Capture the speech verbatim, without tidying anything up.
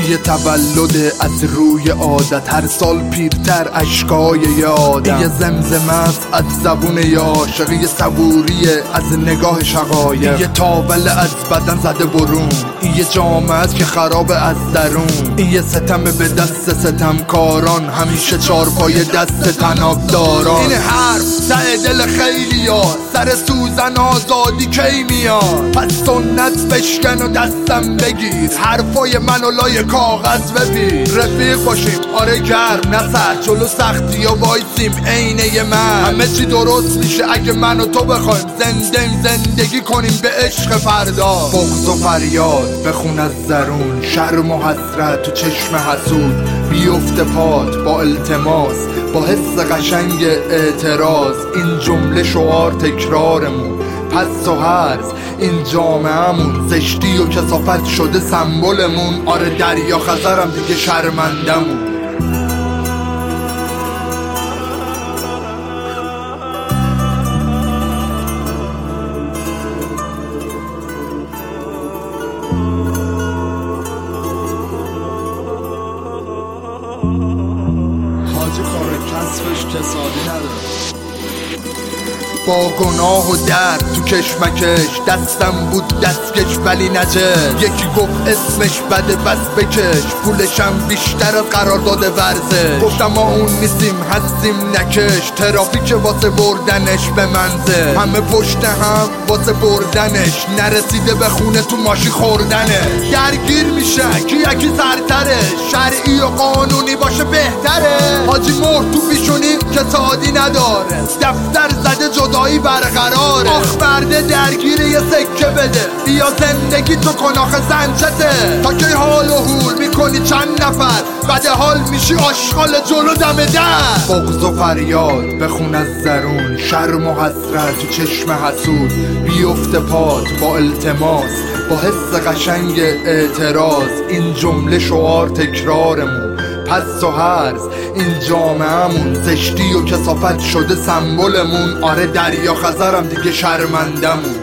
یه تولد از روی عادت، هر سال پیرتر اشکای یه آدم. یه زمزمه است از زبون یه عاشق، یه صبوریه از نگاه شقایق. یه تاول از بدن زده برون، یه جامعه است که خراب از درون. یه ستم به دست ستمکاران، همیشه چارپای دست طنابداران. این حرف ته دل خیلی ها، سر سوزن آزادی کی میاد؟ پس سنت بشکن و دستم بگیر، حرفای منو لای کاغذ ببین. رفیق باشیم آره گرم نه سرد، جلو سختی ها وایسیم عینه من. همه چی درست میشه اگه من و تو بخوایم زنده زندگی کنیم به عشق فردا. بغض و فریاد بخون از درون، شرم و حسرت تو چشم حسود. بیفته پات با التماس، با حس قشنگ اعتراض. این جمله شعار تکرارمون، پس و هرز این جامعه‌مون. زشتی و کثافت شده سمبلمون، آره دریا خزرم دیگه شرمندمون. حاجی کار کسبش کسادی نداره. با گناه و درد تو کشمکش، دستم بود دستکش ولی نجه. یکی گفت اسمش بده بس بکش، پولشم بیشتر از قرارداد ورزش. گفتم ما اون نیستیم هستیم نکش، ترافیک واسه بردنش به منزل. همه پشت هم واسه بردنش، نرسیده به خونه تو ماشی خوردنه. درگیر میشن کی یکی سرتره، شرعی و قانونی باشه بهتره. حاجی مهر تو پیشونی که تعادی نداره، دفتر زده جدایی برقراره. آخ مرده درگیر یه سکه بده، بیا زندگی تو کن آخه زنچته. تا که حال و حول میکنی چند نفر، بعد حال میشی آشغال جلو دم در. بغض و فریاد بخون از درون، شرم و حسرت تو چشم حسود. بیفته پات با التماس، با حس قشنگ اعتراض. این جمله شعار تکرارمون، پس و هرز این جامعه‌مون. زشتی و کثافت شده سمبلمون، آره دریا خزرم دیگه شرمندمون.